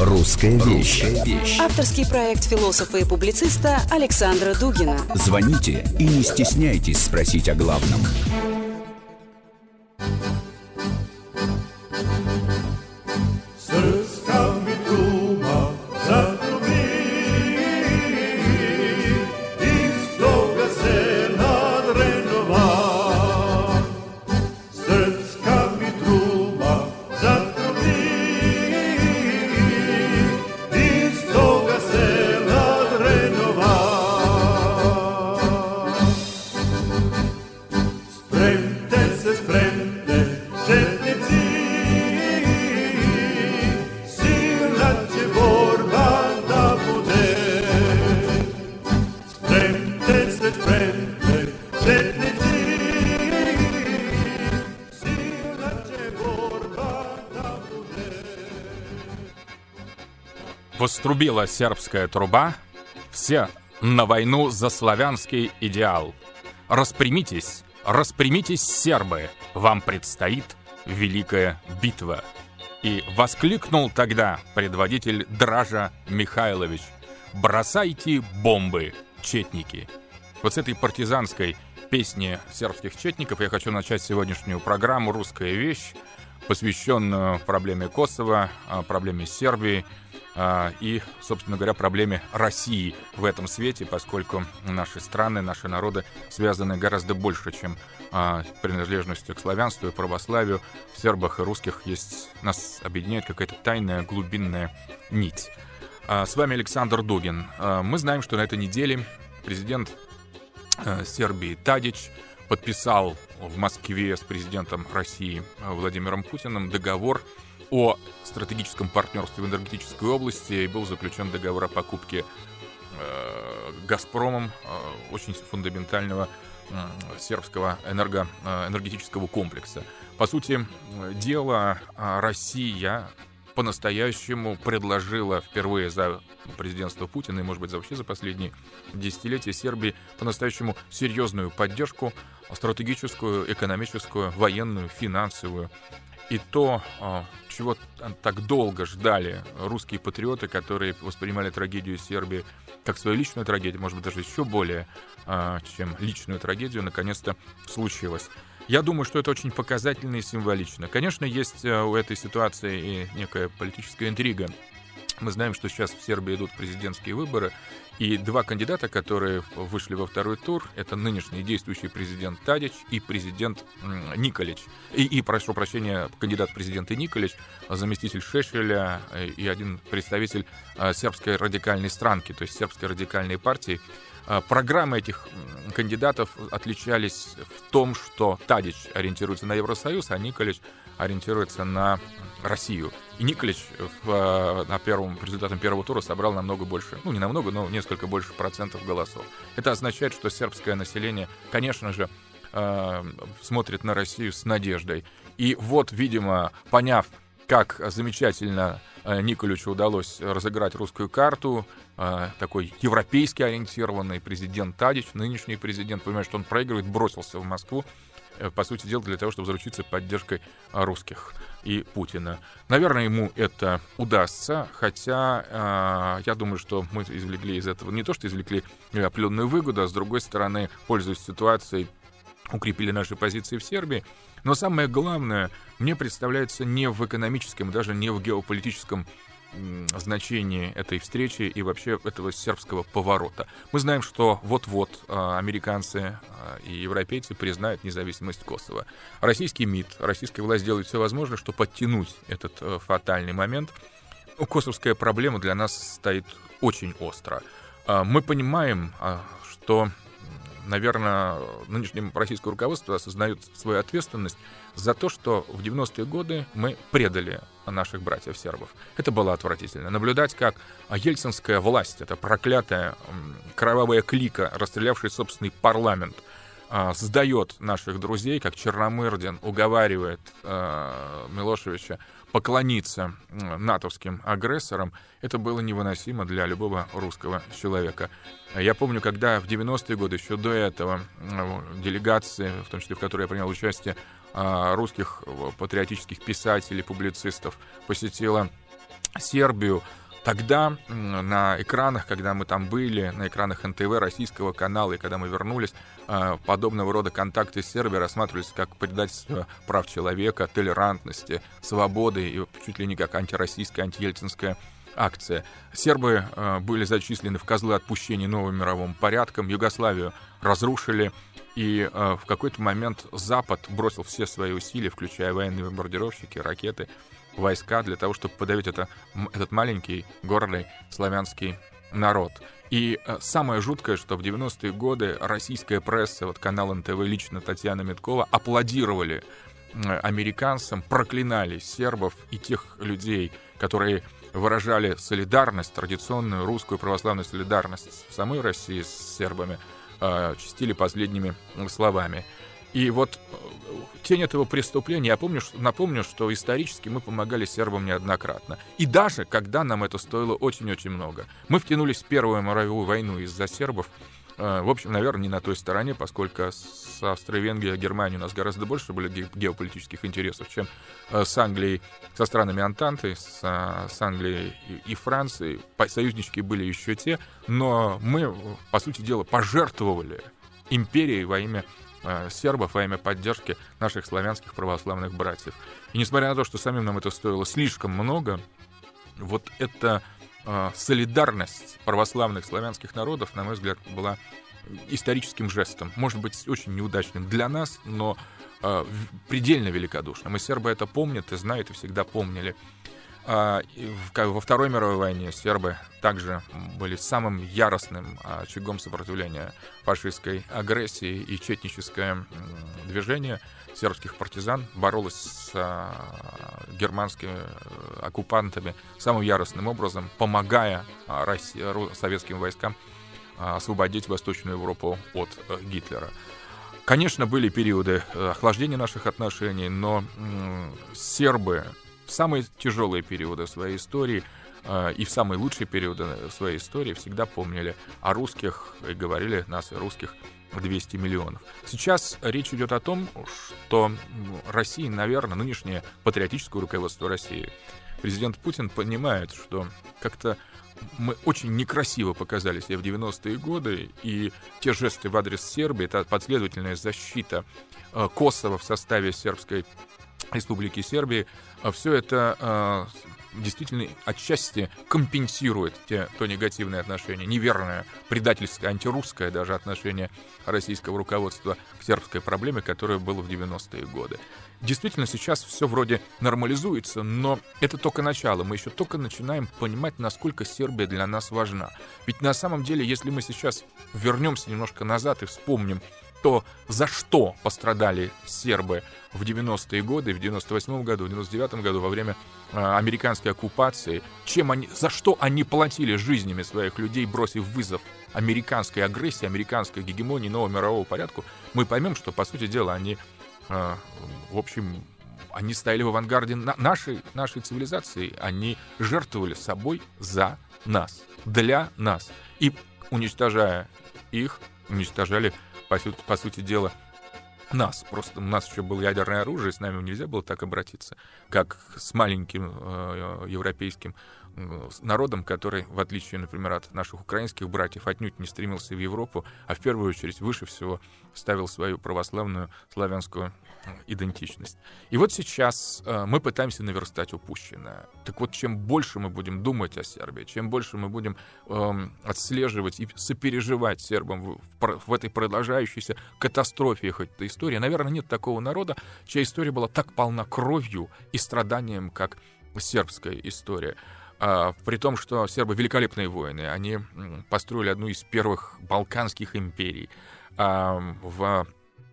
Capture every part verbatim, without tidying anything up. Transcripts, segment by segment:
«Русская вещь». Авторский проект философа и публициста Александра Дугина. Звоните и не стесняйтесь спросить о главном. Вострубила сербская труба, все на войну за славянский идеал. Распрямитесь, распрямитесь, сербы, вам предстоит великая битва. И воскликнул тогда предводитель Дража Михайлович: бросайте бомбы, четники. Вот с этой партизанской песни сербских четников я хочу начать сегодняшнюю программу «Русская вещь», посвященную проблеме Косово, проблеме Сербии и, собственно говоря, проблеме России в этом свете, поскольку наши страны, наши народы связаны гораздо больше, чем принадлежностью к славянству и православию. В сербах и русских есть, нас объединяет какая-то тайная глубинная нить. С вами Александр Дугин. Мы знаем, что на этой неделе президент Сербии Тадич подписал в Москве с президентом России Владимиром Путиным договор о стратегическом партнерстве в энергетической области, и был заключен договор о покупке э, «Газпромом» э, очень фундаментального э, сербского энерго, э, энергетического комплекса. По сути дела, Россия по-настоящему предложила впервые за президентство Путина, и, может быть, вообще за последние десятилетия Сербии по-настоящему серьезную поддержку, стратегическую, экономическую, военную, финансовую. И то, чего так долго ждали русские патриоты, которые воспринимали трагедию Сербии как свою личную трагедию, может быть, даже еще более, чем личную трагедию, наконец-то случилось. Я думаю, что это очень показательно и символично. Конечно, есть у этой ситуации и некая политическая интрига. Мы знаем, что сейчас в Сербии идут президентские выборы, и два кандидата, которые вышли во второй тур, это нынешний действующий президент Тадич и президент Николич. И, и прошу прощения, кандидат в президенты Николич, заместитель Шешеля и один представитель сербской радикальной странки, то есть сербской радикальной партии. Программы этих кандидатов отличались в том, что Тадич ориентируется на Евросоюз, а Николич ориентируется на Россию. И Николич в, на первом, по результатам первого тура собрал намного больше, ну не намного, но несколько больше процентов голосов. Это означает, что сербское население, конечно же, э, смотрит на Россию с надеждой. И вот, видимо, поняв, как замечательно Николичу удалось разыграть русскую карту, такой европейски ориентированный президент Тадич, нынешний президент, понимает, что он проигрывает, бросился в Москву, по сути дела, для того, чтобы заручиться поддержкой русских и Путина. Наверное, ему это удастся, хотя я думаю, что мы извлекли из этого не то, что извлекли определенную выгоду, а с другой стороны, пользуясь ситуацией, укрепили наши позиции в Сербии. Но самое главное, мне представляется, не в экономическом, даже не в геополитическом значении этой встречи и вообще этого сербского поворота. Мы знаем, что вот-вот э, американцы э, и европейцы признают независимость Косово. Российский МИД, российская власть делает все возможное, чтобы подтянуть этот э, фатальный момент. Но косовская проблема для нас стоит очень остро. Э, мы понимаем, э, что, наверное, нынешнее российское руководство осознает свою ответственность за то, что в девяностые годы мы предали наших братьев-сербов. Это было отвратительно. Наблюдать, как ельцинская власть, эта проклятая кровавая клика, расстрелявшая собственный парламент, сдает наших друзей, как Черномырдин уговаривает Милошевича поклониться натовским агрессорам, это было невыносимо для любого русского человека. Я помню, когда в девяностые годы, еще до этого, делегации, в том числе в которой я принял участие, русских патриотических писателей, публицистов, посетила Сербию. Тогда на экранах, когда мы там были, на экранах эн тэ вэ, российского канала, и когда мы вернулись, подобного рода контакты с Сербией рассматривались как предательство прав человека, толерантности, свободы и чуть ли не как антироссийская, антиельцинская акция. Сербы были зачислены в козлы отпущения новым мировым порядком, Югославию разрушили, и в какой-то момент Запад бросил все свои усилия, включая военные бомбардировщики, ракеты, войска для того, чтобы подавить это, этот маленький, гордый славянский народ. И э, самое жуткое, что в девяностые годы российская пресса, вот канал эн тэ вэ, лично Татьяна Миткова, аплодировали э, американцам, проклинали сербов и тех людей, которые выражали солидарность, традиционную русскую православную солидарность в самой России с сербами, э, чтили последними словами. И вот тень этого преступления, я помню, что, напомню, что исторически мы помогали сербам неоднократно. И даже когда нам это стоило очень-очень много. Мы втянулись в Первую мировую войну из-за сербов. В общем, наверное, не на той стороне, поскольку с Австро-Венгрией и Германией у нас гораздо больше были геополитических интересов, чем с Англией, со странами Антанты, с, с Англией и Францией. Союзнички были еще те, но мы, по сути дела, пожертвовали империей во имя сербов, во имя поддержки наших славянских православных братьев. И несмотря на то, что самим нам это стоило слишком много, вот эта э, солидарность православных славянских народов, на мой взгляд, была историческим жестом, может быть, очень неудачным для нас, но э, предельно великодушным. И сербы это помнят и знают, и всегда помнили. Во Второй мировой войне сербы также были самым яростным очагом сопротивления фашистской агрессии, и четническое движение сербских партизан боролось с германскими оккупантами самым яростным образом, помогая России, советским войскам освободить Восточную Европу от Гитлера. Конечно, были периоды охлаждения наших отношений, но сербы в самые тяжелые периоды своей истории э, и в самые лучшие периоды своей истории всегда помнили о русских и говорили нас, русских, двести миллионов. Сейчас речь идет о том, что Россия, наверное, нынешнее патриотическое руководство России, президент Путин понимает, что как-то мы очень некрасиво показали себя в девяностые годы, и те жесты в адрес Сербии, это последовательная защита э, Косово в составе сербской Республики Сербии, все это э, действительно отчасти компенсирует те, то негативное отношение, неверное, предательское, антирусское даже отношение российского руководства к сербской проблеме, которое было в девяностые годы. Действительно, сейчас все вроде нормализуется, но это только начало. Мы еще только начинаем понимать, насколько Сербия для нас важна. Ведь на самом деле, если мы сейчас вернемся немножко назад и вспомним, то за что пострадали сербы в девяностые годы, в девяносто восьмом году, в девяносто девятом году во время э, американской оккупации, чем они, за что они платили жизнями своих людей, бросив вызов американской агрессии, американской гегемонии, нового мирового порядку, мы поймем, что, по сути дела, они, э, в общем, они стояли в авангарде на нашей, нашей цивилизации, они жертвовали собой за нас, для нас. И, уничтожая их, уничтожали, по сути, по сути дела, нас. Просто у нас еще было ядерное оружие, с нами нельзя было так обратиться, как с маленьким э, европейским э, народом, который, в отличие, например, от наших украинских братьев, отнюдь не стремился в Европу, а в первую очередь выше всего ставил свою православную славянскую идентичность. И вот сейчас э, мы пытаемся наверстать упущенное. Так вот, чем больше мы будем думать о Сербии, чем больше мы будем э, отслеживать и сопереживать сербам в, в, в этой продолжающейся катастрофе их этой истории, наверное, нет такого народа, чья история была так полна кровью и страданием, как сербская история. А, при том, что сербы великолепные воины, они построили одну из первых балканских империй. А, в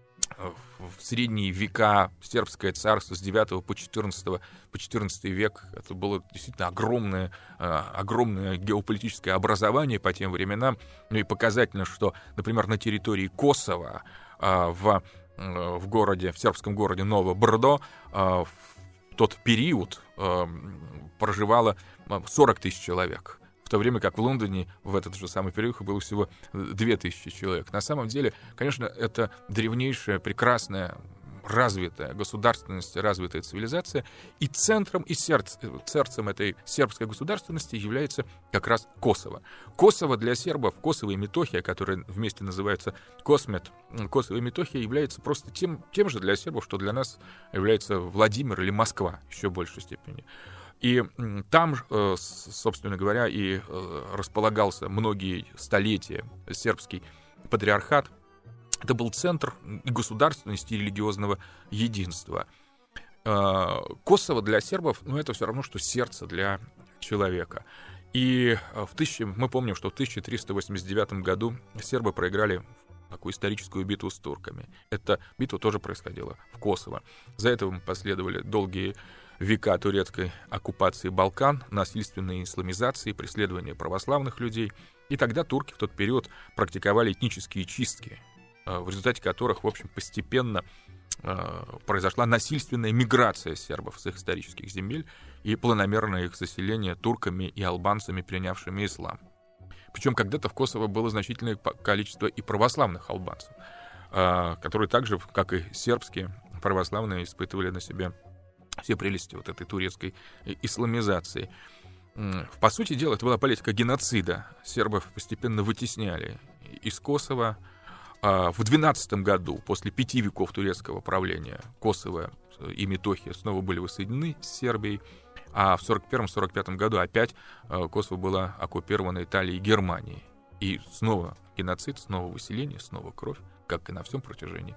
В средние века сербское царство с девятого по четырнадцатый, по четырнадцатый век, это было действительно огромное, огромное геополитическое образование по тем временам. Ну и показательно, что, например, на территории Косово, в, в городе, в сербском городе Ново Брдо, в тот период проживало сорок тысяч человек. В то время как в Лондоне в этот же самый период было всего две тысячи человек. На самом деле, конечно, это древнейшая, прекрасная, развитая государственность, развитая цивилизация, и центром и сердце, сердцем этой сербской государственности является как раз Косово. Косово для сербов, Косово и Метохия, которые вместе называются Космет, Косово и Метохия, является просто тем, тем же для сербов, что для нас является Владимир или Москва, еще в большей степени. И там, собственно говоря, и располагался многие столетия сербский патриархат. Это был центр государственности и религиозного единства. Косово для сербов, ну, это все равно, что сердце для человека. И в тысяча, мы помним, что в тысяча триста восемьдесят девятом году сербы проиграли такую историческую битву с турками. Эта битва тоже происходила в Косово. За это последовали долгие века турецкой оккупации Балкан, насильственной исламизации, преследования православных людей. И тогда турки в тот период практиковали этнические чистки, в результате которых, в общем, постепенно произошла насильственная миграция сербов с их исторических земель и планомерное их заселение турками и албанцами, принявшими ислам. Причем когда-то в Косово было значительное количество и православных албанцев, которые также, как и сербские православные, испытывали на себе все прелести вот этой турецкой исламизации. По сути дела, это была политика геноцида. Сербов постепенно вытесняли из Косово. В двенадцатом году, после пяти веков турецкого правления, Косово и Метохия снова были воссоединены с Сербией, а в сорок первом — сорок пятом году опять Косово было оккупировано Италией и Германией. И снова геноцид, снова выселение, снова кровь, как и на всем протяжении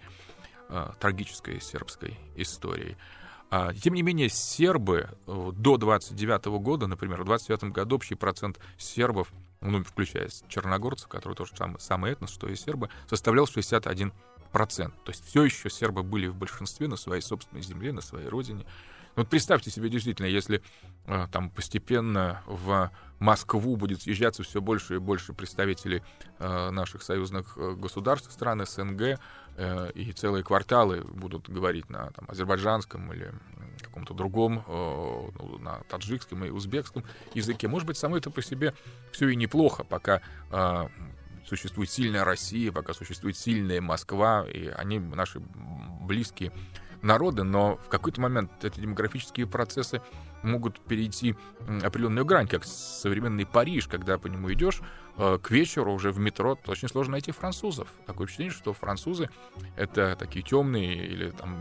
трагической сербской истории. Тем не менее, сербы до двадцать девятого года, например, в двадцать девятом году общий процент сербов, ну, включая черногорцев, которые тоже самый, самый этнос, что и сербы, составлял шестьдесят один процент. То есть все еще сербы были в большинстве на своей собственной земле, на своей родине. Вот представьте себе, действительно, если э, там постепенно в Москву будет съезжаться все больше и больше представителей э, наших союзных государств, стран СНГ, э, и целые кварталы будут говорить на там, азербайджанском или каком-то другом, э, на таджикском и узбекском языке. Может быть, само это по себе все и неплохо, пока э, существует сильная Россия, пока существует сильная Москва, и они наши близкие народы, но в какой-то момент эти демографические процессы могут перейти определенную грань, как современный Париж, когда по нему идешь, к вечеру уже в метро очень сложно найти французов. Такое впечатление, что французы — это такие темные или там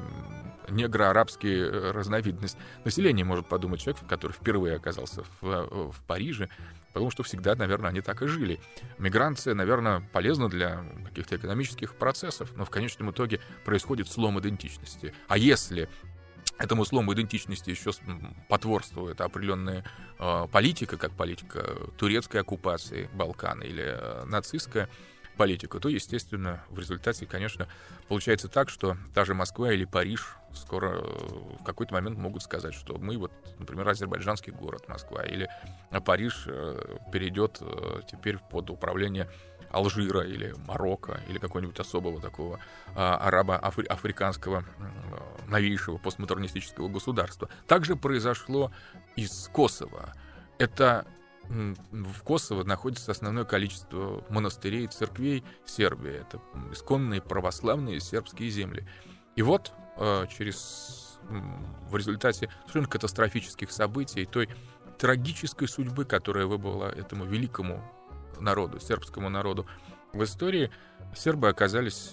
негро-арабские разновидность населения, может подумать человек, который впервые оказался в, в Париже, потому что всегда, наверное, они так и жили. Миграция, наверное, полезна для каких-то экономических процессов, но в конечном итоге происходит слом идентичности. А если этому слому идентичности еще потворствует определенная э, политика, как политика турецкой оккупации Балкана или э, нацистская политика, то, естественно, в результате, конечно, получается так, что та же Москва или Париж скоро э, в какой-то момент могут сказать, что мы, вот, например, азербайджанский город Москва, или Париж э, перейдет э, теперь под управление Алжира или Марокко, или какого-нибудь особого такого а, арабо-африканского а, новейшего постмодернистического государства. Также произошло и с Косово. Это м, в Косово находится основное количество монастырей и церквей Сербии. Это исконные православные сербские земли. И вот а, через, м, в результате совершенно катастрофических событий, той трагической судьбы, которая выпала этому великому народу, сербскому народу в истории, сербы оказались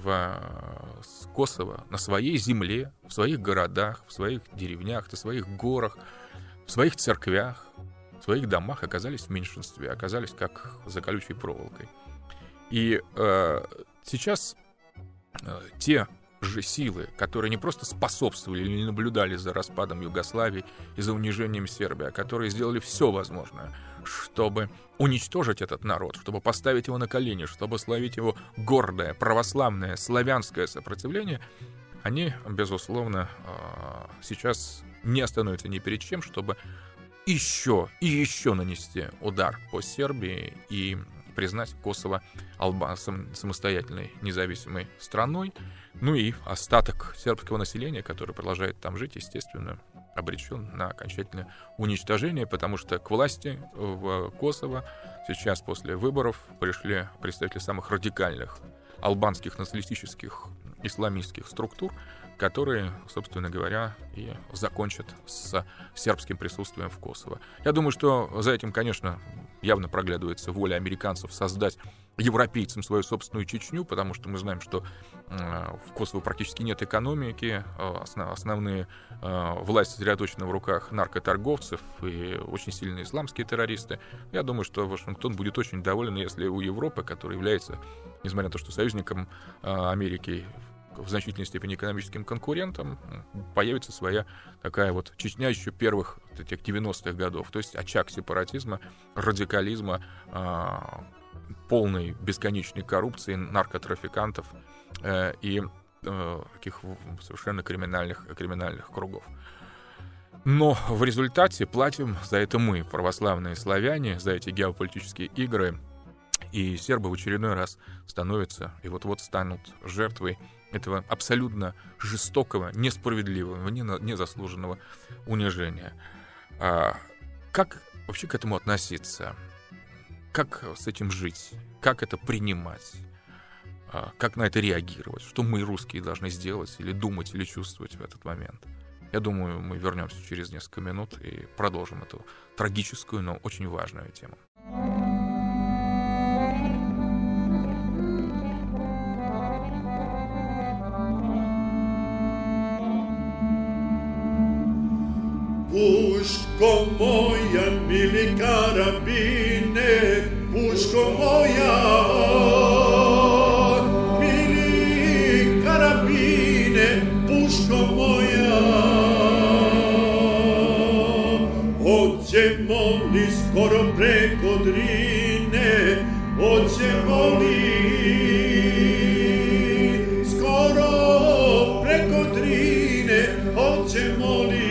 в Косово на своей земле, в своих городах, в своих деревнях, в своих горах, в своих церквях, в своих домах оказались в меньшинстве, оказались как за колючей проволокой. И э, сейчас э, те же силы, которые не просто способствовали или наблюдали за распадом Югославии и за унижением Сербии, а которые сделали все возможное, чтобы уничтожить этот народ, чтобы поставить его на колени, чтобы славить его гордое, православное, славянское сопротивление, они, безусловно, сейчас не остановятся ни перед чем, чтобы еще и еще нанести удар по Сербии и признать Косово албанцам самостоятельной независимой страной. Ну и остаток сербского населения, который продолжает там жить, естественно, обречен на окончательное уничтожение, потому что к власти в Косово сейчас после выборов пришли представители самых радикальных албанских националистических исламистских структур, которые, собственно говоря, и закончат с сербским присутствием в Косово. Я думаю, что за этим, конечно, явно проглядывается воля американцев создать европейцам свою собственную Чечню, потому что мы знаем, что э, в Косово практически нет экономики, э, основ, основные э, власть сосредоточена в руках наркоторговцев и очень сильные исламские террористы. Я думаю, что Вашингтон будет очень доволен, если у Европы, которая является, несмотря на то, что союзником э, Америки, в значительной степени экономическим конкурентом, появится своя такая вот Чечня еще первых вот этих девяностых годов, то есть очаг сепаратизма, радикализма, э, полной бесконечной коррупции, наркотрафикантов э, и э, таких совершенно криминальных, криминальных кругов. Но в результате платим за это мы, православные славяне, за эти геополитические игры, и сербы в очередной раз становятся и вот-вот станут жертвой этого абсолютно жестокого, несправедливого, незаслуженного унижения. А как вообще к этому относиться? Как с этим жить? Как это принимать? Как на это реагировать? Что мы, русские, должны сделать или думать, или чувствовать в этот момент? Я думаю, мы вернемся через несколько минут и продолжим эту трагическую, но очень важную тему. Puško moja, mili karabine, puško moja, mili karabine, puško moja. Hoćemo li skoro preko Drine, hoćemo li skoro preko Drine, hoćemo li.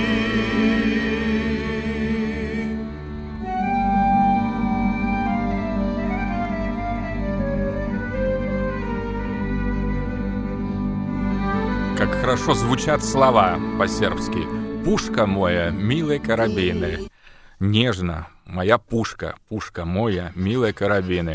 Как хорошо звучат слова по-сербски. «Пушка моя, милые карабины». Нежно, моя пушка, пушка моя, милые карабины.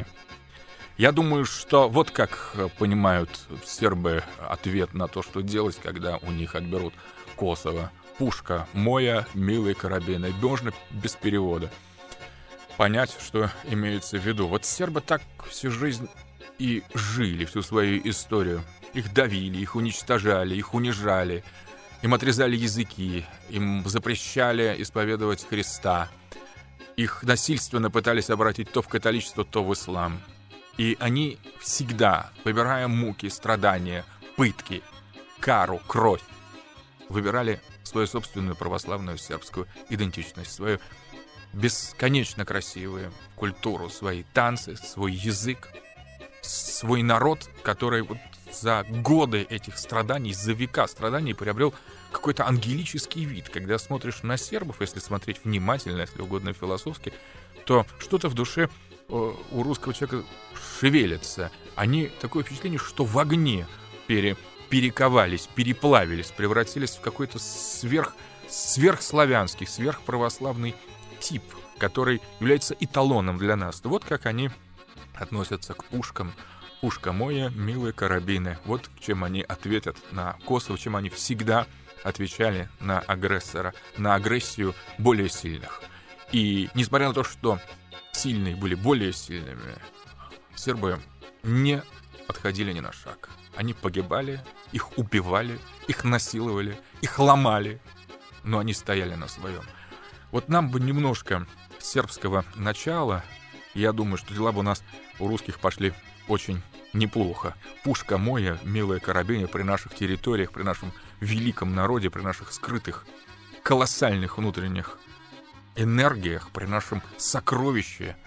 Я думаю, что вот как понимают сербы ответ на то, что делать, когда у них отберут Косово. «Пушка моя, милые карабины». Можно без перевода понять, что имеется в виду. Вот сербы так всю жизнь и жили, всю свою историю. Их давили, их уничтожали, их унижали, им отрезали языки, им запрещали исповедовать Христа, их насильственно пытались обратить то в католичество, то в ислам. И они всегда, выбирая муки, страдания, пытки, кару, кровь, выбирали свою собственную православную сербскую идентичность, свою бесконечно красивую культуру, свои танцы, свой язык, свой народ, который вот за годы этих страданий, за века страданий приобрел какой-то ангелический вид. Когда смотришь на сербов, если смотреть внимательно, если угодно философски, то что-то в душе у русского человека шевелится. Они, такое впечатление, что в огне пере, перековались, переплавились, превратились в какой-то сверх, сверхславянский, сверхправославный тип, который является эталоном для нас. Вот как они относятся к пушкам. «Пушка моя, милые карабины». Вот чем они ответят на Косово, чем они всегда отвечали на агрессора, на агрессию более сильных. И несмотря на то, что сильные были более сильными, сербы не отходили ни на шаг. Они погибали, их убивали, их насиловали, их ломали, но они стояли на своем. Вот нам бы немножко сербского начала, я думаю, что дела бы у нас, у русских, пошли очень неплохо. «Пушка моя, милая карабине», при наших территориях, при нашем великом народе, при наших скрытых, колоссальных внутренних энергиях, при нашем сокровище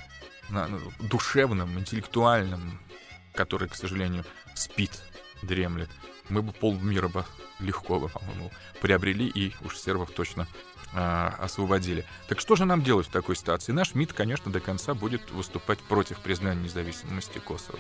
душевном, интеллектуальном, который, к сожалению, спит, дремлет, мы бы полмира бы легко бы, по-моему, приобрели и уж сербов точно а, освободили. Так что же нам делать в такой ситуации? Наш МИД, конечно, до конца будет выступать против признания независимости Косово.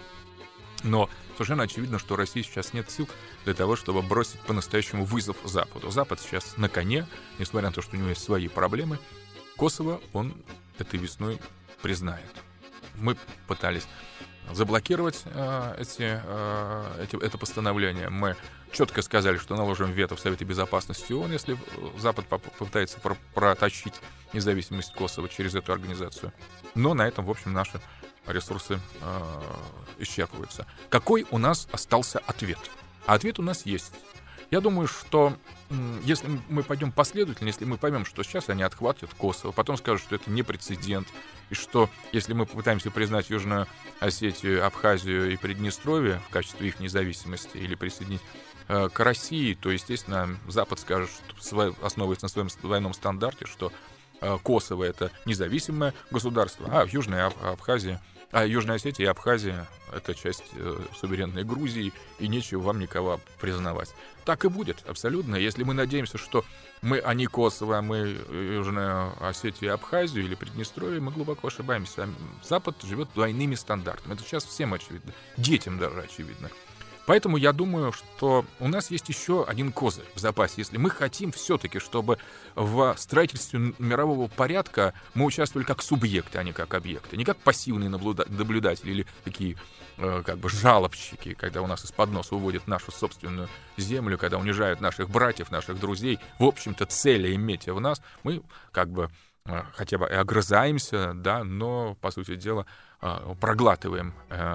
Но совершенно очевидно, что у России сейчас нет сил для того, чтобы бросить по-настоящему вызов Западу. Запад сейчас на коне, несмотря на то, что у него есть свои проблемы. Косово он этой весной признает. Мы пытались заблокировать э, эти, э, эти, это постановление. Мы четко сказали, что наложим вето в Совете Безопасности ООН, если Запад попытается про- протащить независимость Косово через эту организацию. Но на этом, в общем, наши ресурсы э, исчерпываются. Какой у нас остался ответ? А ответ у нас есть. Я думаю, что если мы пойдем последовательно, если мы поймем, что сейчас они отхватят Косово, потом скажут, что это не прецедент, и что если мы попытаемся признать Южную Осетию, Абхазию и Приднестровье в качестве их независимости или присоединить э, к России, то, естественно, Запад скажет, что, основываясь на своем двойном стандарте, что э, Косово — это независимое государство, а в Южной Аб- Абхазии А Южная Осетия и Абхазия — это часть э, суверенной Грузии, и нечего вам никого признавать. Так и будет, абсолютно. Если мы надеемся, что мы, а не Косово, а мы Южную Осетию и Абхазию или Приднестровье, мы глубоко ошибаемся. Запад живет двойными стандартами. Это сейчас всем очевидно. Детям даже очевидно. Поэтому я думаю, что у нас есть еще один козырь в запасе. Если мы хотим все-таки, чтобы в строительстве мирового порядка мы участвовали как субъекты, а не как объекты, не как пассивные наблюдатели или такие э, как бы жалобщики, когда у нас из-под носа уводят нашу собственную землю, когда унижают наших братьев, наших друзей. В общем-то, цели иметь в нас, мы как бы э, хотя бы и огрызаемся, да, но, по сути дела, проглатываем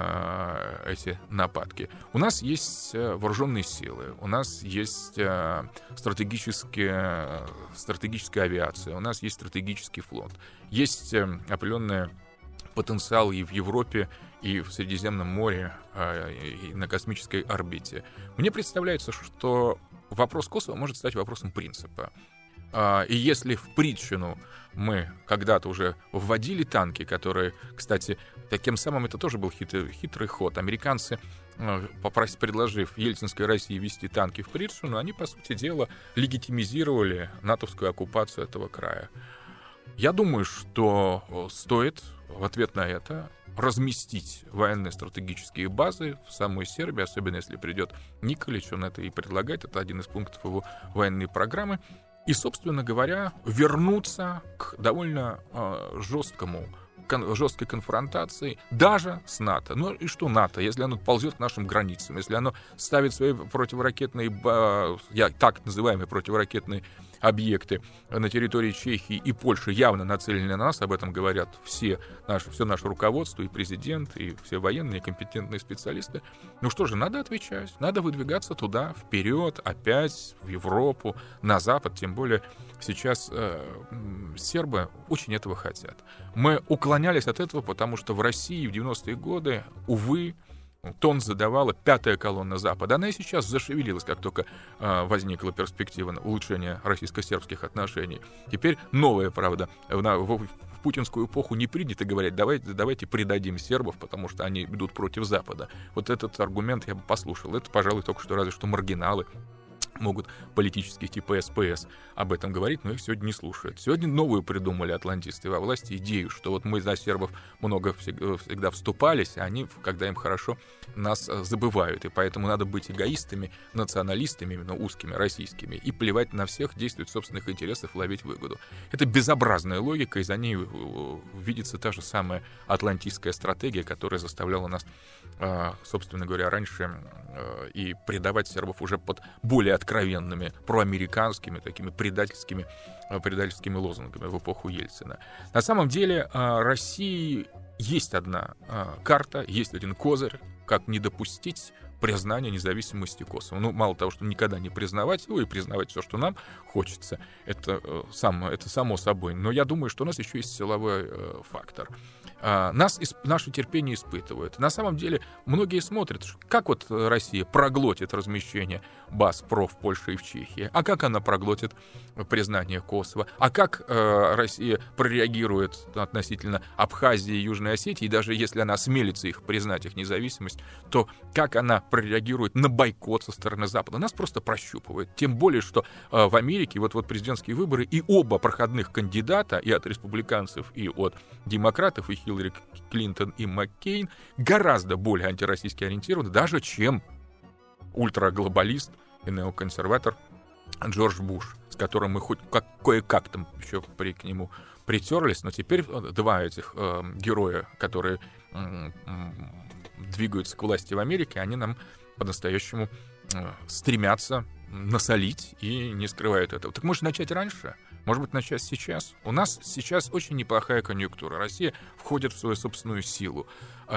э, эти нападки. У нас есть вооруженные силы, у нас есть э, стратегические, стратегическая авиация, у нас есть стратегический флот, есть э, определенный потенциал и в Европе, и в Средиземном море, э, и на космической орбите. Мне представляется, что вопрос Косово может стать вопросом принципа. И если в Притчину мы когда-то уже вводили танки, которые, кстати, таким самым это тоже был хитрый, хитрый ход. Американцы, попросив, предложив Ельцинской России ввести танки в Притчину, они, по сути дела, легитимизировали натовскую оккупацию этого края. Я думаю, что стоит в ответ на это разместить военные стратегические базы в самой Сербии, особенно если придет Николич, он это и предлагает, это один из пунктов его военной программы. И, собственно говоря, вернуться к довольно э, жесткому, кон, жесткой конфронтации даже с НАТО. Ну и что НАТО, если оно ползет к нашим границам, если оно ставит свои противоракетные, э, я, так называемые противоракетные объекты на территории Чехии и Польши, явно нацелены на нас, об этом говорят все наши, все наше руководство, и президент, и все военные компетентные специалисты. Ну что же, надо отвечать, надо выдвигаться туда, вперед, опять, в Европу, на Запад, тем более сейчас э, сербы очень этого хотят. Мы уклонялись от этого, потому что в России в девяностые годы, увы, тон задавала пятая колонна Запада. Она и сейчас зашевелилась, как только э, возникла перспектива улучшения российско-сербских отношений. Теперь новая, правда, в, в, в путинскую эпоху не принято говорить, давайте, давайте предадим сербов, потому что они идут против Запада. Вот этот аргумент я бы послушал. Это, пожалуй, только что разве что маргиналы могут политические типа СПС об этом говорить, но их сегодня не слушают. Сегодня новую придумали атлантисты во власти идею, что вот мы за сербов много всегда, всегда вступались, а они, когда им хорошо, нас забывают. И поэтому надо быть эгоистами, националистами, именно узкими, российскими, и плевать на всех, действовать в собственных интересах, ловить выгоду. Это безобразная логика, и за ней видится та же самая атлантистская стратегия, которая заставляла нас, собственно говоря, раньше и предавать сербов уже под более откровенными проамериканскими, такими предательскими, предательскими лозунгами в эпоху Ельцина. На самом деле России есть одна карта, есть один козырь, как не допустить признания независимости Косово. Ну, мало того, что никогда не признавать его и признавать все, что нам хочется, это, само, это само собой. Но я думаю, что у нас еще есть силовой э, фактор. А, нас, наше терпение испытывают. На самом деле, многие смотрят, как вот Россия проглотит размещение баз ПРО в Польше и в Чехии, а как она проглотит признание Косово, а как э, Россия прореагирует относительно Абхазии и Южной Осетии, и даже если она осмелится их признать, их независимость, то как она прореагирует на бойкот со стороны Запада. Нас просто прощупывают. Тем более, что э, в Америке вот-вот президентские выборы, и оба проходных кандидата, и от республиканцев, и от демократов, и Хиллари Клинтон, и Маккейн, гораздо более антироссийски ориентированы, даже чем ультраглобалист и неоконсерватор Джордж Буш, с которым мы хоть как, кое-как там еще при, к нему притерлись, но теперь два этих э, героя, которые э, двигаются к власти в Америке, они нам по-настоящему стремятся насолить и не скрывают этого. Так может начать раньше? Может быть, начать сейчас? У нас сейчас очень неплохая конъюнктура. Россия входит в свою собственную силу.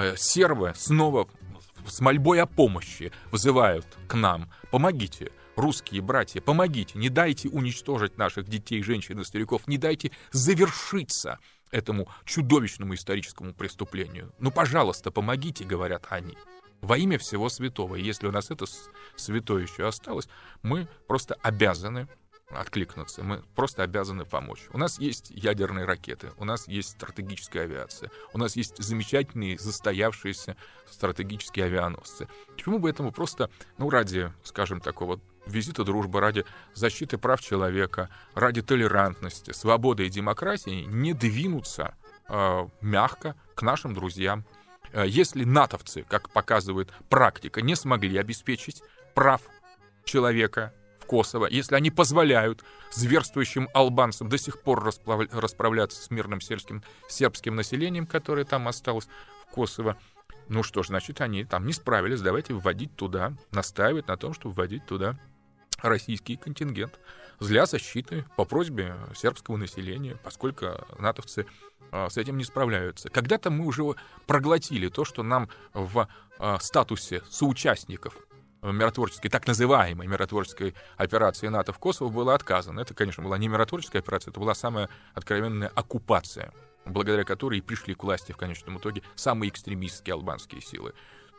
Сербы снова с мольбой о помощи вызывают к нам: помогите, русские братья, помогите, не дайте уничтожить наших детей, женщин и стариков, не дайте завершиться этому чудовищному историческому преступлению. Ну, пожалуйста, помогите, говорят они. Во имя всего святого. И если у нас это святое еще осталось, мы просто обязаны откликнуться, мы просто обязаны помочь. У нас есть ядерные ракеты, у нас есть стратегическая авиация, у нас есть замечательные застоявшиеся стратегические авианосцы. Почему бы этому просто, ну, ради, скажем, такого визита дружбы, ради защиты прав человека, ради толерантности, свободы и демократии не двинуться э, мягко к нашим друзьям? Если натовцы, как показывает практика, не смогли обеспечить прав человека в Косово, если они позволяют зверствующим албанцам до сих пор расплав... расправляться с мирным сельским, сербским населением, которое там осталось в Косово, ну что ж, значит, они там не справились, давайте вводить туда, настаивать на том, чтобы вводить туда российский контингент для защиты по просьбе сербского населения, поскольку натовцы с этим не справляются. Когда-то мы уже проглотили то, что нам в статусе соучастников миротворческой, так называемой миротворческой операции НАТО в Косово было отказано. Это, конечно, была не миротворческая операция, это была самая откровенная оккупация, благодаря которой и пришли к власти в конечном итоге самые экстремистские албанские силы.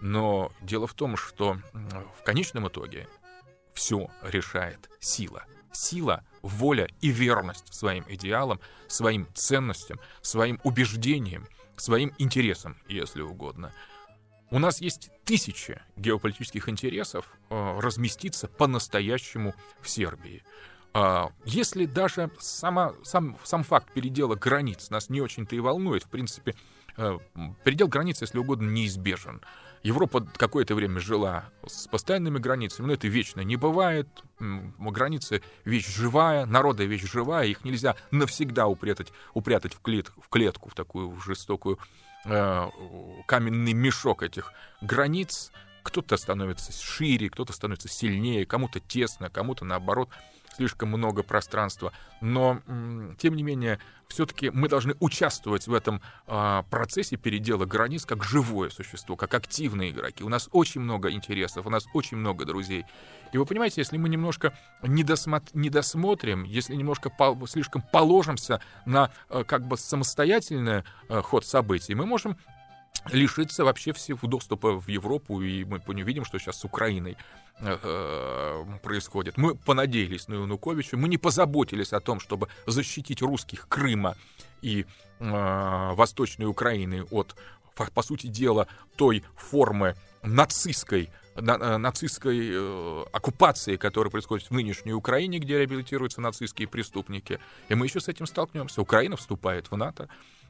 Но дело в том, что в конечном итоге все решает сила. Сила, воля и верность своим идеалам, своим ценностям, своим убеждениям, своим интересам, если угодно. У нас есть тысячи геополитических интересов э, разместиться по-настоящему в Сербии. Э, если даже сама, сам, сам факт передела границ нас не очень-то и волнует, в принципе, э, передел границ, если угодно, неизбежен. Европа какое-то время жила с постоянными границами, но это вечно не бывает. Границы — вещь живая, народы — вещь живая, их нельзя навсегда упрятать, упрятать в, клет, в клетку, в такую жестокую э, каменный мешок этих границ. Кто-то становится шире, кто-то становится сильнее, кому-то тесно, кому-то, наоборот, слишком много пространства. Но, тем не менее, все-таки мы должны участвовать в этом э, процессе передела границ как живое существо, как активные игроки. У нас очень много интересов, у нас очень много друзей. И вы понимаете, если мы немножко не, досмо- не досмотрим, если немножко по- слишком положимся на э, как бы самостоятельный э, ход событий, мы можем лишиться вообще всего доступа в Европу, и мы видим, что сейчас с Украиной э, происходит. Мы понадеялись на Януковича, мы не позаботились о том, чтобы защитить русских Крыма и э, Восточной Украины от, по сути дела, той формы нацистской, на, нацистской э, оккупации, которая происходит в нынешней Украине, где реабилитируются нацистские преступники. И мы еще с этим столкнемся. Украина вступает в НАТО.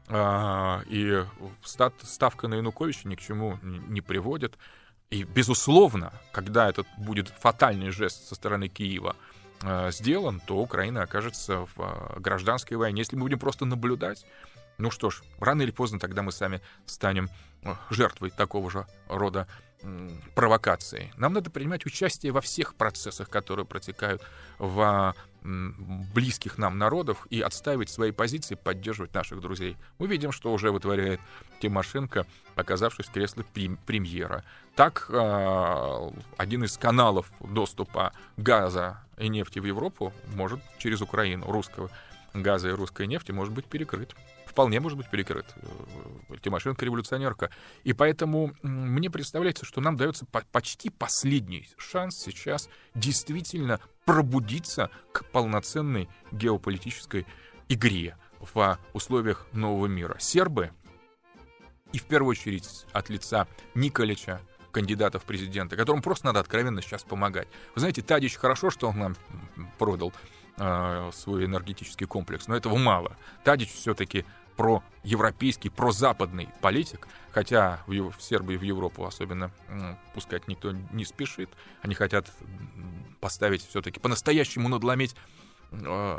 И ставка на Януковича ни к чему не приводит. И, безусловно, когда этот будет фатальный жест со стороны Киева сделан, то Украина окажется в гражданской войне. Если мы будем просто наблюдать, ну что ж, рано или поздно тогда мы сами станем жертвой такого же рода провокации. Нам надо принимать участие во всех процессах, которые протекают в близких нам народов, и отстаивать свои позиции, поддерживать наших друзей. Мы видим, что уже вытворяет Тимошенко, оказавшись в кресле премьера. Так, один из каналов доступа газа и нефти в Европу может через Украину, русского газа и русской нефти, может быть перекрыт. Вполне может быть перекрыт. Тимошенко революционерка. И поэтому мне представляется, что нам дается почти последний шанс сейчас действительно пробудиться к полноценной геополитической игре в условиях нового мира. Сербы, и в первую очередь от лица Николича, кандидата в президенты, которому просто надо откровенно сейчас помогать. Вы знаете, Тадич, хорошо, что он нам продал э, свой энергетический комплекс, но этого мало. Тадич все-таки проевропейский, прозападный политик, хотя в, Ев- в Сербии, в Европу особенно м, пускать никто не спешит. Они хотят поставить все-таки, по-настоящему надломить э,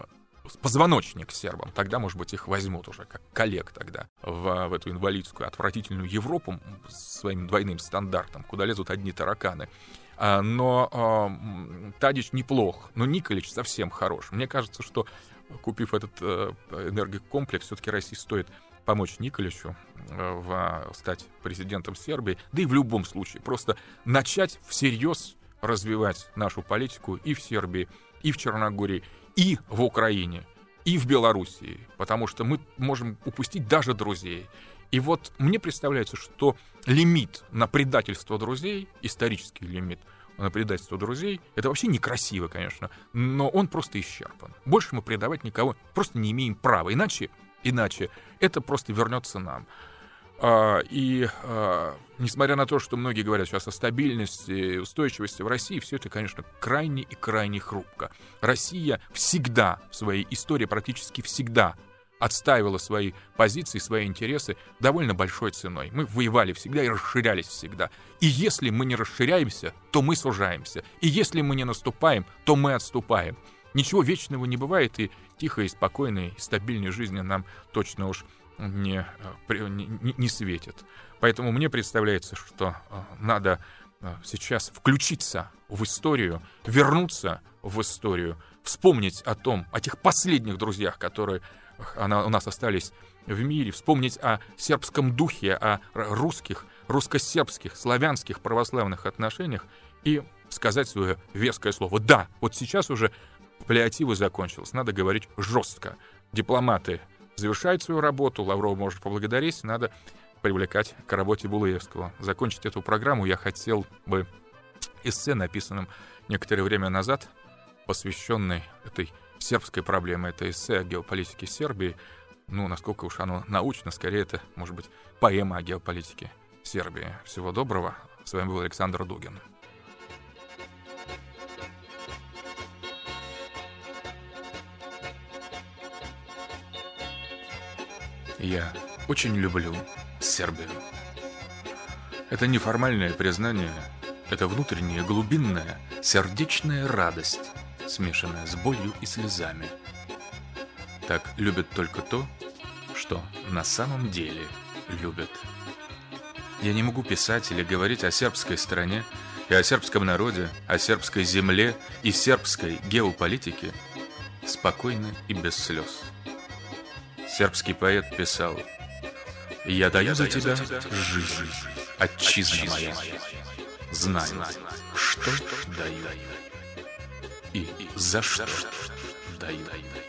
позвоночник сербам. Тогда, может быть, их возьмут уже как коллег тогда в, в эту инвалидскую отвратительную Европу с своим двойным стандартом, куда лезут одни тараканы. А, но а, Тадич неплох, но Николич совсем хорош. Мне кажется, что, купив этот а, энергокомплекс, все-таки России стоит помочь Николичу а, в, стать президентом Сербии, да и в любом случае просто начать всерьез развивать нашу политику и в Сербии, и в Черногории, и в Украине, и в Белоруссии, потому что мы можем упустить даже друзей. И вот мне представляется, что лимит на предательство друзей, исторический лимит на предательство друзей, это вообще некрасиво, конечно, но он просто исчерпан. Больше мы предавать никого просто не имеем права, иначе, иначе это просто вернется нам. И несмотря на то, что многие говорят сейчас о стабильности и устойчивости в России, все это, конечно, крайне и крайне хрупко. Россия всегда в своей истории, практически всегда отстаивала свои позиции, свои интересы довольно большой ценой. Мы воевали всегда и расширялись всегда. И если мы не расширяемся, то мы сужаемся. И если мы не наступаем, то мы отступаем. Ничего вечного не бывает, и тихой, спокойной, стабильной жизни нам точно уж Не, не, не светит. Поэтому мне представляется, что надо сейчас включиться в историю, вернуться в историю, вспомнить о том, о тех последних друзьях, которые у нас остались в мире, вспомнить о сербском духе, о русских, русско-сербских, славянских православных отношениях и сказать свое веское слово. Да, вот сейчас уже паллиативы закончилось, надо говорить жестко. Дипломаты завершает свою работу, Лаврова может поблагодарить, надо привлекать к работе Булыевского. Закончить эту программу я хотел бы эссе, написанным некоторое время назад, посвященной этой сербской проблеме. Это эссе о геополитике Сербии. Ну, насколько уж оно научно, скорее это, может быть, поэма о геополитике Сербии. Всего доброго. С вами был Александр Дугин. Я очень люблю Сербию. Это неформальное признание, это внутренняя, глубинная, сердечная радость, смешанная с болью и слезами. Так любят только то, что на самом деле любят. Я не могу писать или говорить о сербской стране и о сербском народе, о сербской земле и сербской геополитике спокойно и без слез. Сербский поэт писал: «Я даю за тебя жизнь, отчизна моя, знаю, что даю и за что даю.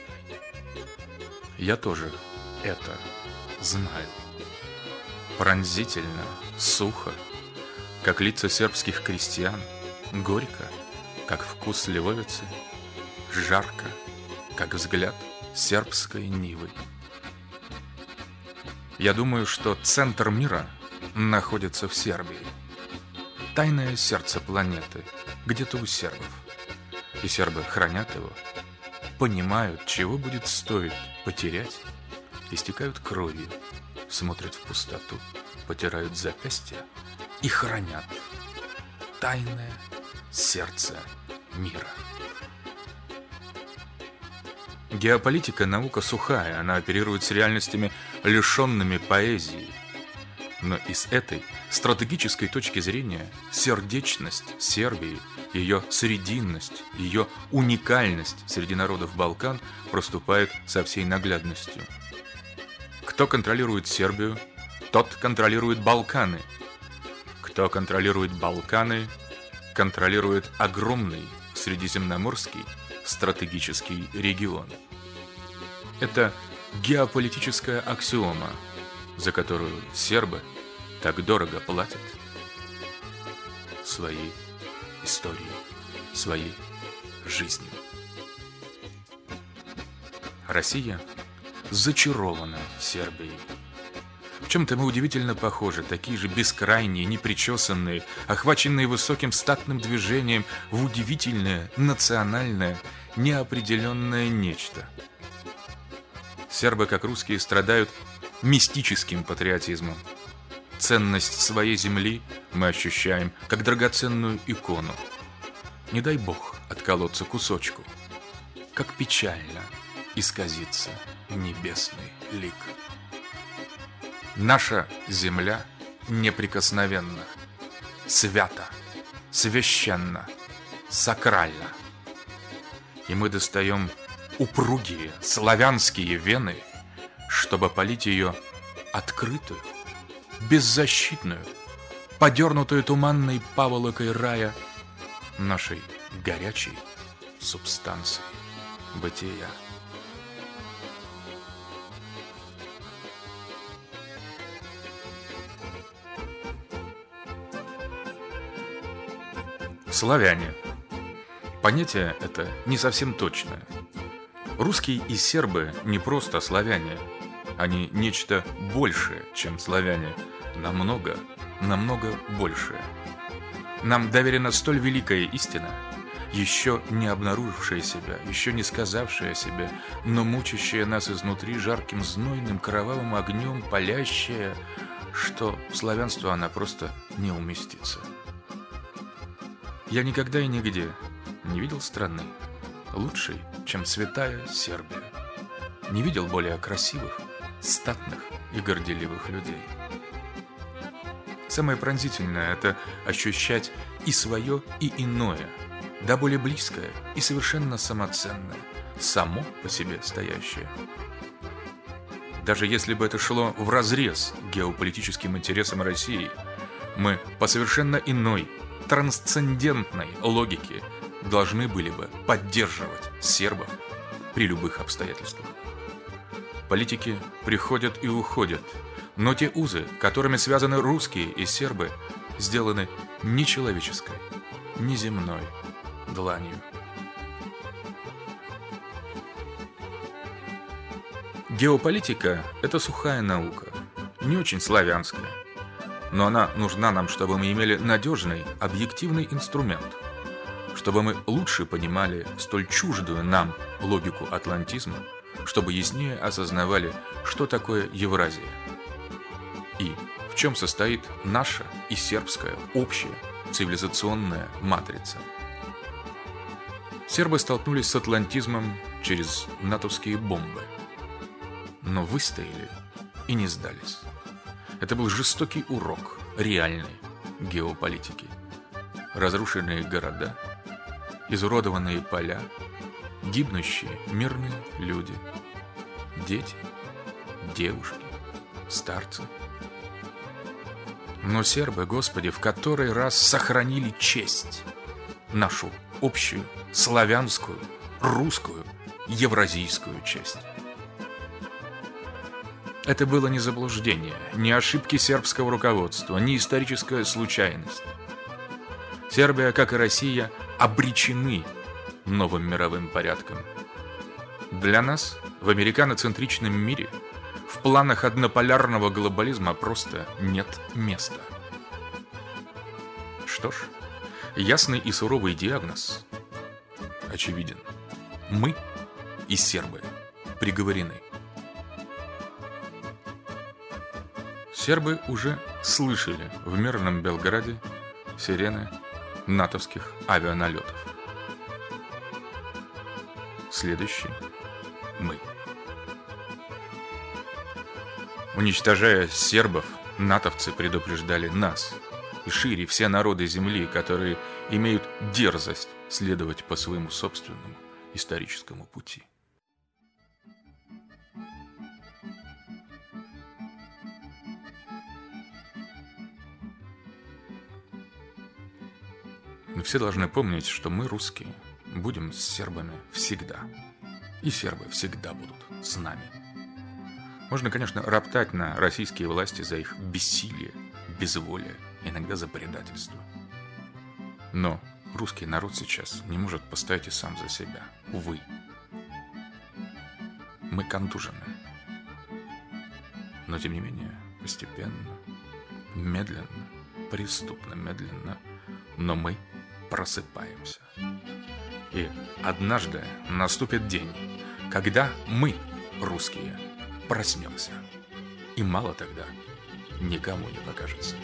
Я тоже это знаю. Пронзительно, сухо, как лица сербских крестьян, горько, как вкус сливовицы, жарко, как взгляд сербской нивы. Я думаю, что центр мира находится в Сербии. Тайное сердце планеты где-то у сербов. И сербы хранят его, понимают, чего будет стоить потерять, истекают кровью, смотрят в пустоту, потирают запястья и хранят тайное сердце мира». Геополитика — наука сухая, она оперирует с реальностями, лишенными поэзии. Но и с этой стратегической точки зрения сердечность Сербии, ее срединность, ее уникальность среди народов Балкан проступает со всей наглядностью. Кто контролирует Сербию, тот контролирует Балканы. Кто контролирует Балканы, контролирует огромный средиземноморский стратегический регион. Это геополитическая аксиома, за которую сербы так дорого платят своей историей, своей жизнью. Россия зачарована Сербией. В чем-то мы удивительно похожи, такие же бескрайние, непричесанные, охваченные высоким статным движением в удивительное, национальное, неопределенное нечто. Сербы, как русские, страдают мистическим патриотизмом. Ценность своей земли мы ощущаем как драгоценную икону. Не дай бог отколоться кусочку. Как печально, исказится небесный лик. Наша земля неприкосновенна, свята, священна, сакральна. И мы достаем упругие славянские вены, чтобы полить ее открытую, беззащитную, подернутую туманной паволокой рая нашей горячей субстанцией бытия. Славяне. Понятие это не совсем точное. Русские и сербы не просто славяне. Они нечто большее, чем славяне. Намного, намного большее. Нам доверена столь великая истина, еще не обнаружившая себя, еще не сказавшая о себе, но мучащая нас изнутри жарким, знойным, кровавым огнем, палящая, что в славянство она просто не уместится. Я никогда и нигде не видел страны лучшей, чем святая Сербия. Не видел более красивых, статных и горделивых людей. Самое пронзительное – это ощущать и свое, и иное, да более близкое и совершенно самоценное, само по себе стоящее. Даже если бы это шло вразрез геополитическим интересам России, мы по совершенно иной, трансцендентной логике должны были бы поддерживать сербов при любых обстоятельствах. Политики приходят и уходят, но те узы, которыми связаны русские и сербы, сделаны не человеческой, не земной дланью. Геополитика – это сухая наука, не очень славянская, но она нужна нам, чтобы мы имели надежный, объективный инструмент, чтобы мы лучше понимали столь чуждую нам логику атлантизма, чтобы яснее осознавали, что такое Евразия и в чем состоит наша и сербская общая цивилизационная матрица. Сербы столкнулись с атлантизмом через натовские бомбы, но выстояли и не сдались. Это был жестокий урок реальной геополитики. Разрушенные города, изуродованные поля, гибнущие мирные люди, дети, девушки, старцы. Но сербы, Господи, в который раз сохранили честь, нашу общую, славянскую, русскую, евразийскую честь. Это было не заблуждение, не ошибки сербского руководства, не историческая случайность. Сербия, как и Россия, обречены новым мировым порядком. Для нас в американоцентричном мире в планах однополярного глобализма просто нет места. Что ж, ясный и суровый диагноз очевиден. Мы и сербы приговорены. Сербы уже слышали в мирном Белграде сирены натовских авианалетов. Следующий – мы. Уничтожая сербов, натовцы предупреждали нас и шире все народы земли, которые имеют дерзость следовать по своему собственному историческому пути. Но все должны помнить, что мы, русские, будем с сербами всегда. И сербы всегда будут с нами. Можно, конечно, роптать на российские власти за их бессилие, безволие, иногда за предательство. Но русский народ сейчас не может постоять и сам за себя. Увы. Мы контужены. Но, тем не менее, постепенно, медленно, преступно медленно, но мы просыпаемся. И однажды наступит день, когда мы, русские, проснемся. И мало тогда никому не покажется.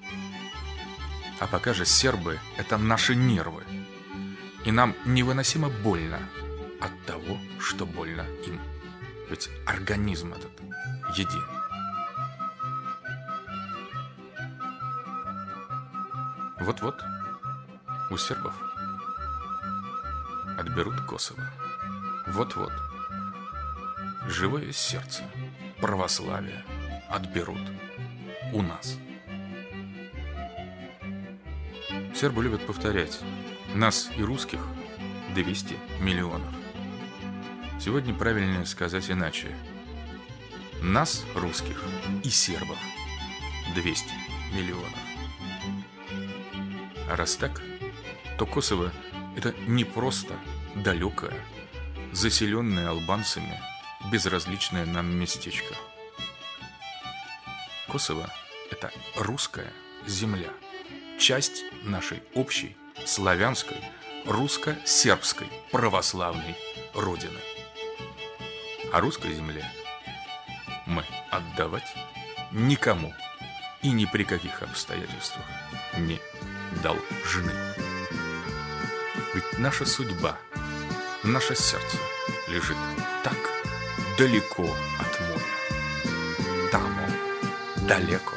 А пока же сербы – это наши нервы. И нам невыносимо больно от того, что больно им. Ведь организм этот един. Вот-вот у сербов отберут Косово. Вот-вот живое сердце православия отберут у нас. Сербы любят повторять: нас и русских двести миллионов. Сегодня правильнее сказать иначе: нас, русских, и сербов двести миллионов. А раз так, то Косово – это не просто далекое, заселенное албанцами, безразличное нам местечко. Косово – это русская земля, часть нашей общей славянской, русско-сербской православной родины. А русской земле мы отдавать никому и ни при каких обстоятельствах не должны. Ведь наша судьба, наше сердце лежит так далеко от моря. Там он, далеко.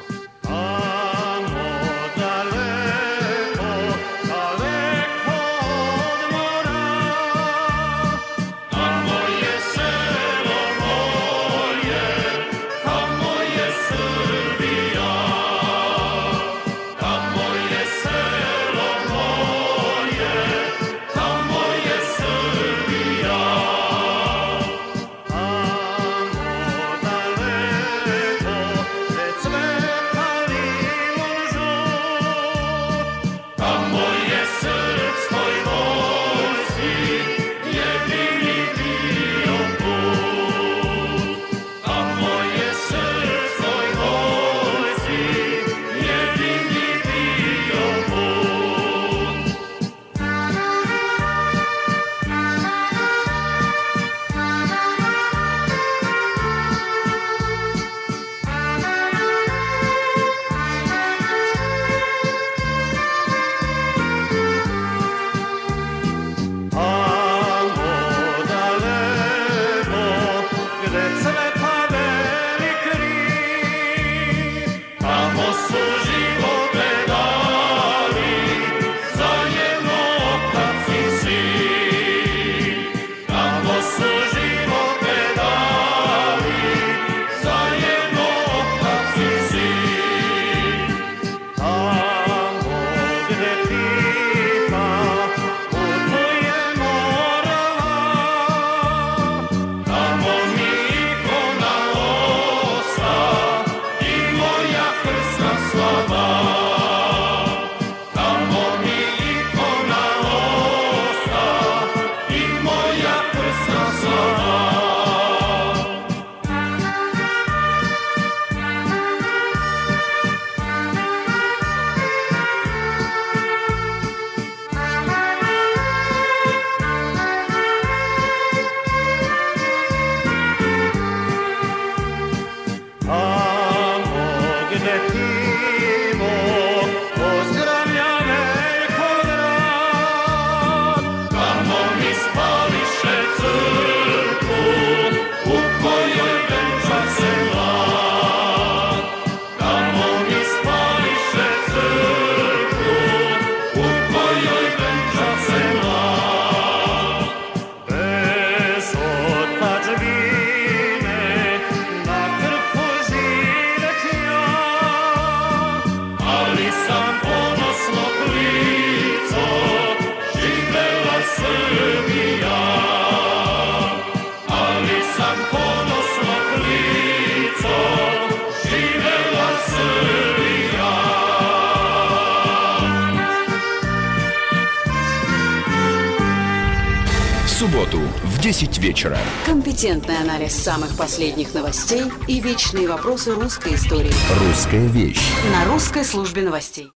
В субботу в десять вечера. Компетентный анализ самых последних новостей и вечные вопросы русской истории. «Русская вещь» на Русской службе новостей.